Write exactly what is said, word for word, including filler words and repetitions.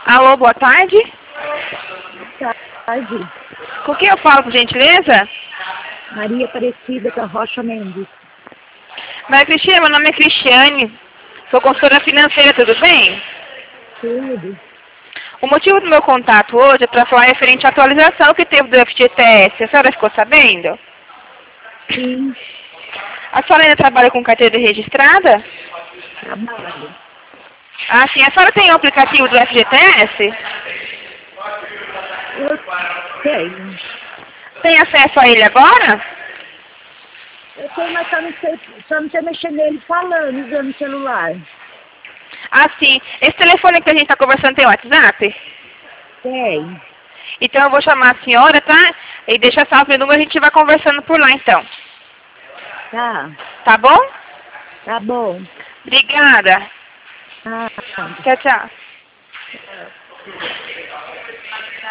Alô, boa tarde. Boa tarde. Com quem eu falo, por gentileza? Maria Aparecida da Rocha Mendes. Maria Cristina, meu nome é Cristiane. Sou consultora financeira, tudo bem? Tudo. O motivo do meu contato hoje é para falar referente à atualização que teve do F G T S. A senhora ficou sabendo? Sim, A senhora ainda trabalha com carteira registrada? trabalho. Ah, sim. A senhora tem o aplicativo do F G T S? Eu tenho. Tem acesso a ele agora? Eu tenho, mas só não sei, só não sei mexer nele falando, usando o celular. Ah, sim. Esse telefone que a gente está conversando tem WhatsApp? Tem. Então eu vou chamar a senhora, tá? E deixa salvo o número, a gente vai conversando por lá, então. Tá. Tá bom? Tá bom. Obrigada. Ah, Tchau, tchau.